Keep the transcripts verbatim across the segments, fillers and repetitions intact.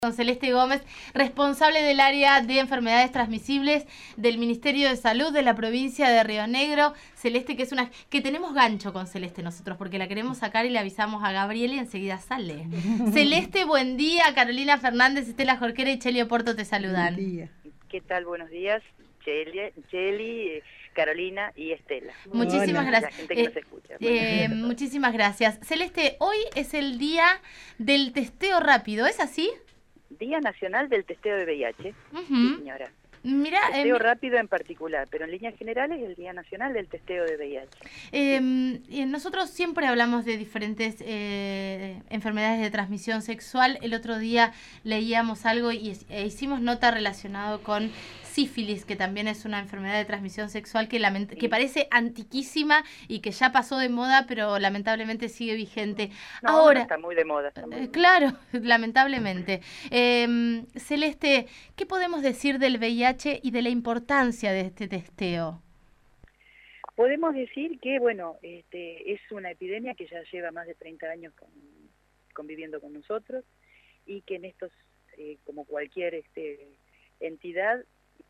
Con Celeste Gómez, responsable del área de enfermedades transmisibles del Ministerio de Salud de la provincia de Río Negro. Celeste, que es una que tenemos gancho con Celeste nosotros, porque la queremos sacar y le avisamos a Gabriel y enseguida sale. Celeste, buen día. Carolina Fernández, Estela Jorquera y Cheli Oporto te saludan. Buen día. ¿Qué tal? Buenos días, Cheli, Cheli Carolina y Estela. Muchísimas Hola. gracias. La gente que eh, nos escucha. Eh, muchísimas gracias. Celeste, hoy es el día del testeo rápido, ¿es así? Día Nacional del Testeo de V I H. Uh-huh. Sí, señora. Mira, testeo eh, rápido en particular, pero en líneas generales el Día Nacional del Testeo de V I H. Eh, sí. Nosotros siempre hablamos de diferentes eh, enfermedades de transmisión sexual. El otro día leíamos algo y e hicimos nota relacionado con sífilis, que también es una enfermedad de transmisión sexual que, lament- sí. que parece antiquísima y que ya pasó de moda, pero lamentablemente sigue vigente. No, Ahora está muy de moda. Está muy de eh, moda. Claro, lamentablemente. Eh, Celeste, ¿qué podemos decir del V I H y de la importancia de este testeo? Podemos decir que, bueno, este, es una epidemia que ya lleva más de treinta años con, conviviendo con nosotros y que en estos, eh, como cualquier este, entidad,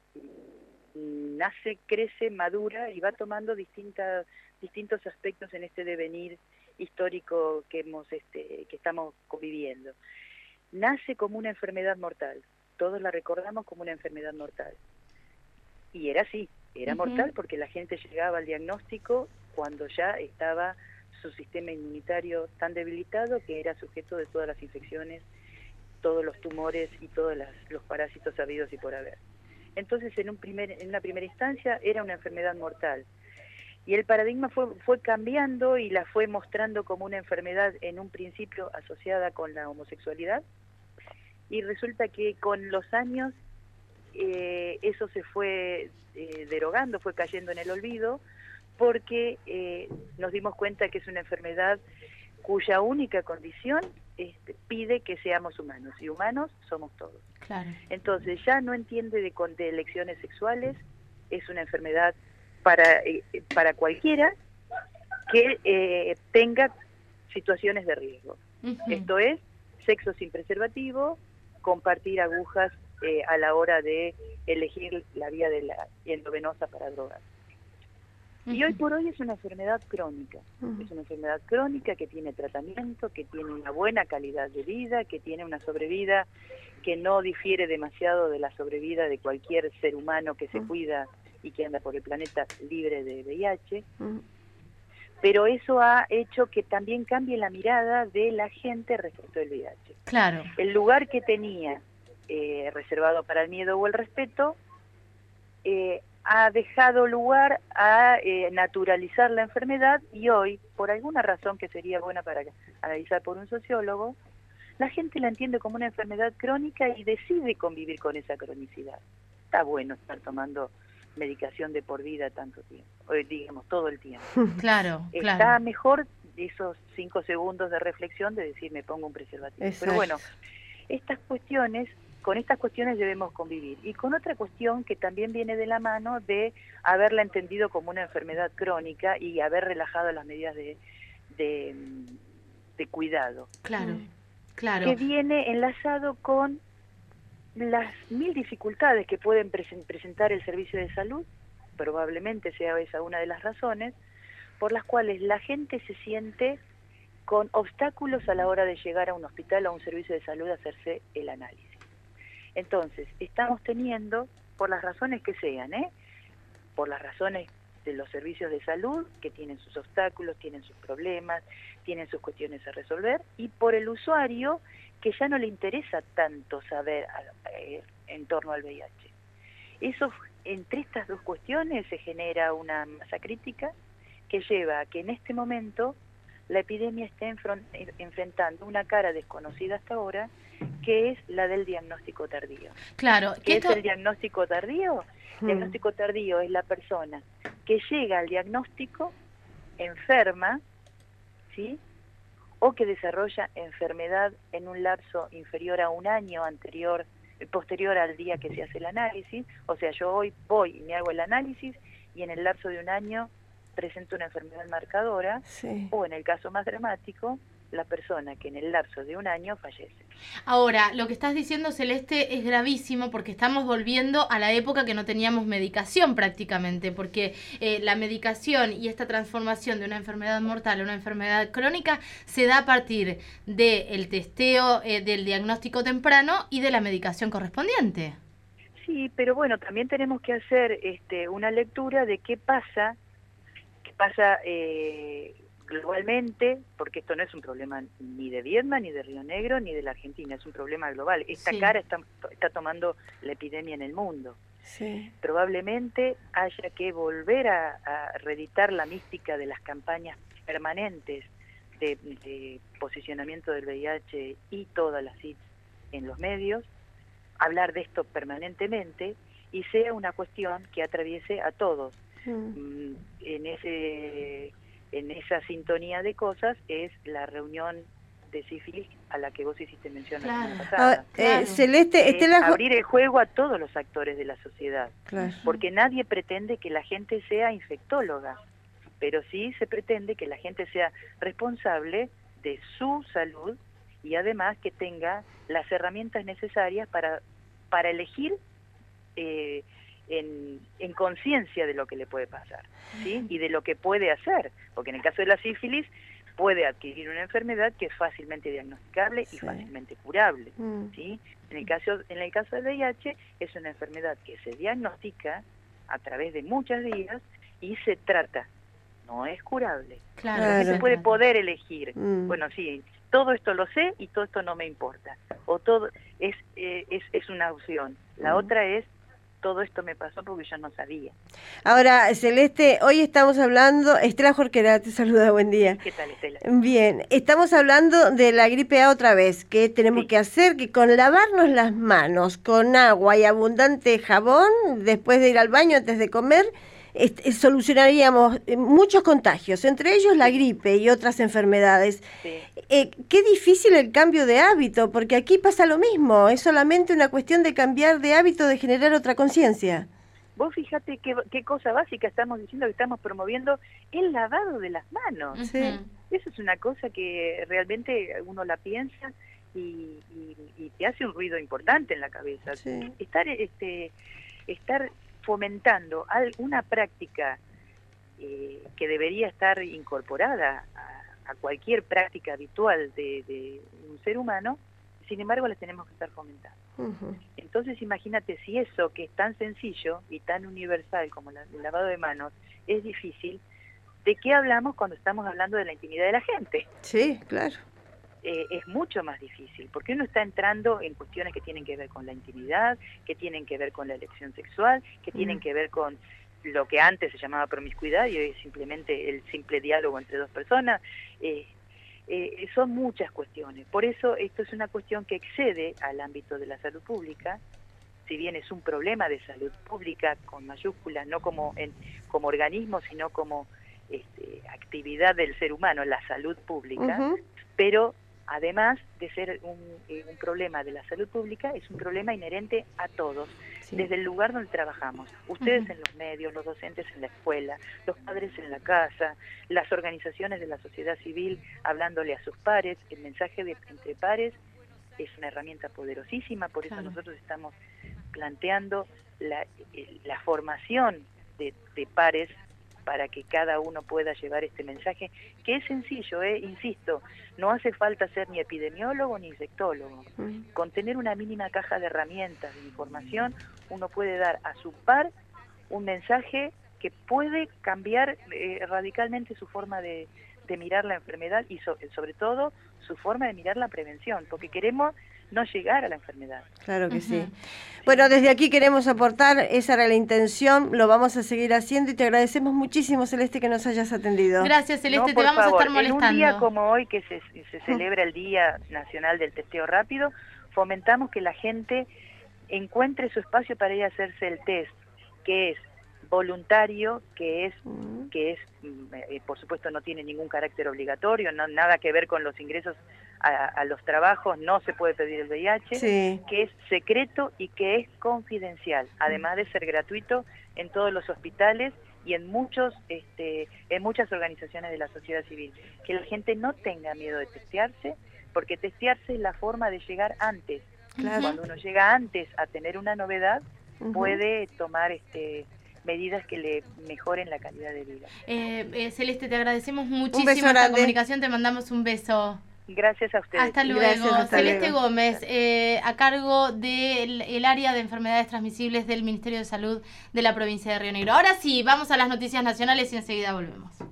nace, crece, madura y va tomando distintas, distintos aspectos en este devenir histórico que, hemos, este, que estamos conviviendo. Nace como una enfermedad mortal, todos la recordamos como una enfermedad mortal. Y era así, era uh-huh. mortal porque la gente llegaba al diagnóstico cuando ya estaba su sistema inmunitario tan debilitado que era sujeto de todas las infecciones, todos los tumores y todos las, los parásitos habidos y por haber. Entonces, en, un primer, en una primera instancia, era una enfermedad mortal. Y el paradigma fue, fue cambiando y la fue mostrando como una enfermedad en un principio asociada con la homosexualidad. Y resulta que con los años eh, eso se fue eh, derogando, fue cayendo en el olvido, porque eh, nos dimos cuenta que es una enfermedad cuya única condición este, pide que seamos humanos, y humanos somos todos. Claro. Entonces ya no entiende de, de elecciones sexuales, es una enfermedad para, eh, para cualquiera que eh, tenga situaciones de riesgo. Uh-huh. Esto es, sexo sin preservativo, compartir agujas eh, a la hora de elegir la vía de la endovenosa para drogas. Uh-huh. Y hoy por hoy es una enfermedad crónica, uh-huh. es una enfermedad crónica que tiene tratamiento, que tiene una buena calidad de vida, que tiene una sobrevida que no difiere demasiado de la sobrevida de cualquier ser humano que se uh-huh. cuida y que anda por el planeta libre de V I H, uh-huh. pero eso ha hecho que también cambie la mirada de la gente respecto del V I H. Claro. El lugar que tenía eh, reservado para el miedo o el respeto, eh, ha dejado lugar a eh, naturalizar la enfermedad y hoy, por alguna razón que sería buena para analizar por un sociólogo, la gente la entiende como una enfermedad crónica y decide convivir con esa cronicidad. Está bueno estar tomando medicación de por vida tanto tiempo, o digamos todo el tiempo. Claro, Está claro. mejor esos cinco segundos de reflexión de decir me pongo un preservativo. Exacto. Pero bueno, estas cuestiones... Con estas cuestiones debemos convivir. Y con otra cuestión que también viene de la mano de haberla entendido como una enfermedad crónica y haber relajado las medidas de, de, de cuidado. Claro, claro. Que viene enlazado con las mil dificultades que pueden presen- presentar el servicio de salud, probablemente sea esa una de las razones, por las cuales la gente se siente con obstáculos a la hora de llegar a un hospital o a un servicio de salud a hacerse el análisis. Entonces, estamos teniendo, por las razones que sean, ¿eh? por las razones de los servicios de salud, que tienen sus obstáculos, tienen sus problemas, tienen sus cuestiones a resolver, y por el usuario, que ya no le interesa tanto saber eh, en torno al V I H. Eso, entre estas dos cuestiones se genera una masa crítica que lleva a que en este momento la epidemia esté enfrentando una cara desconocida hasta ahora, que es la del diagnóstico tardío. Claro. ¿Qué esto... es el diagnóstico tardío? El hmm. diagnóstico tardío es la persona que llega al diagnóstico enferma, ¿sí? O que desarrolla enfermedad en un lapso inferior a un año anterior, posterior al día que se hace el análisis. O sea, yo hoy voy y me hago el análisis y en el lapso de un año presento una enfermedad marcadora, sí. O en el caso más dramático, la persona que en el lapso de un año fallece. Ahora, lo que estás diciendo, Celeste, es gravísimo porque estamos volviendo a la época que no teníamos medicación prácticamente, porque eh, la medicación y esta transformación de una enfermedad mortal a una enfermedad crónica se da a partir del testeo, eh, del diagnóstico temprano y de la medicación correspondiente. Sí, pero bueno, también tenemos que hacer este, una lectura de qué pasa, qué pasa eh, globalmente, porque esto no es un problema ni de Viedma, ni de Río Negro, ni de la Argentina, es un problema global. Esta sí. cara está, está tomando la epidemia en el mundo. Sí. Probablemente haya que volver a, a reeditar la mística de las campañas permanentes de, de posicionamiento del V I H y todas las I T S en los medios, hablar de esto permanentemente y sea una cuestión que atraviese a todos. Mm. En ese en esa sintonía de cosas es la reunión de sífilis a la que vos hiciste mención claro. la semana pasada. Ah, eh, Celeste, es Estela... abrir el juego a todos los actores de la sociedad, claro. porque nadie pretende que la gente sea infectóloga, pero sí se pretende que la gente sea responsable de su salud y además que tenga las herramientas necesarias para, para elegir eh, en, en conciencia de lo que le puede pasar, ¿sí? Y de lo que puede hacer, porque en el caso de la sífilis puede adquirir una enfermedad que es fácilmente diagnosticable sí. y fácilmente curable, mm. ¿sí? En el caso en el caso del V I H es una enfermedad que se diagnostica a través de muchas vías y se trata, no es curable. Claro, claro. Se puede poder elegir, mm. bueno, sí, todo esto lo sé y todo esto no me importa, o todo es eh, es, es una opción. La mm. otra es todo esto me pasó porque yo no sabía. Ahora, Celeste, hoy estamos hablando, Estela Jorquera te saluda, buen día. ¿Qué tal, Estela? Bien, estamos hablando de la gripe A otra vez, que tenemos sí. que hacer, que con lavarnos las manos con agua y abundante jabón, después de ir al baño, antes de comer, este, solucionaríamos muchos contagios, entre ellos la gripe y otras enfermedades. Sí. Eh, qué difícil el cambio de hábito, porque aquí pasa lo mismo, es solamente una cuestión de cambiar de hábito, de generar otra conciencia. Vos fíjate qué, qué cosa básica estamos diciendo que estamos promoviendo, el lavado de las manos. Sí. Eso es una cosa que realmente uno la piensa y, y, y te hace un ruido importante en la cabeza. Sí. Estar, este, estar fomentando una práctica eh, que debería estar incorporada a, a cualquier práctica habitual de, de un ser humano, sin embargo la tenemos que estar fomentando. Uh-huh. Entonces imagínate si eso que es tan sencillo y tan universal como la, el lavado de manos es difícil, ¿de qué hablamos cuando estamos hablando de la intimidad de la gente? Sí, claro. Eh, es mucho más difícil, porque uno está entrando en cuestiones que tienen que ver con la intimidad, que tienen que ver con la elección sexual, que tienen Mm. que ver con lo que antes se llamaba promiscuidad y hoy es simplemente el simple diálogo entre dos personas. Eh, eh, son muchas cuestiones, por eso esto es una cuestión que excede al ámbito de la salud pública, si bien es un problema de salud pública con mayúsculas, no como, en, como organismo, sino como este, actividad del ser humano, la salud pública, Uh-huh. pero además de ser un, eh, un problema de la salud pública, es un problema inherente a todos, Sí. desde el lugar donde trabajamos. Ustedes Uh-huh. en los medios, los docentes en la escuela, los padres en la casa, las organizaciones de la sociedad civil hablándole a sus pares. El mensaje de entre pares es una herramienta poderosísima, por eso Claro. nosotros estamos planteando la, eh, la formación de, de pares para que cada uno pueda llevar este mensaje, que es sencillo, eh, insisto, no hace falta ser ni epidemiólogo ni infectólogo. Mm. Con tener una mínima caja de herramientas de información, uno puede dar a su par un mensaje que puede cambiar eh, radicalmente su forma de, de mirar la enfermedad y so, sobre todo su forma de mirar la prevención, porque queremos no llegar a la enfermedad. Claro que Uh-huh. sí. Bueno, desde aquí queremos aportar, esa era la intención, lo vamos a seguir haciendo y te agradecemos muchísimo, Celeste, que nos hayas atendido. Gracias, Celeste, No, te por vamos favor, a estar molestando. En un día como hoy, que se, se celebra el Día Nacional del Testeo Rápido, fomentamos que la gente encuentre su espacio para ir a hacerse el test, que es voluntario, que es, Mm. que es eh, por supuesto no tiene ningún carácter obligatorio, no nada que ver con los ingresos a, a los trabajos, no se puede pedir el V I H, Sí. que es secreto y que es confidencial, además de ser gratuito en todos los hospitales y en muchos este, en muchas organizaciones de la sociedad civil, que la gente no tenga miedo de testearse, porque testearse es la forma de llegar antes. Claro. Cuando uno llega antes a tener una novedad, Ujú. puede tomar este medidas que le mejoren la calidad de vida. Eh, eh, Celeste, te agradecemos muchísimo beso esta grande. comunicación, te mandamos un beso. Gracias a ustedes. Hasta luego. Gracias, hasta Celeste luego. Gómez, eh, a cargo del el área de enfermedades transmisibles del Ministerio de Salud de la provincia de Río Negro. Ahora sí, vamos a las noticias nacionales y enseguida volvemos.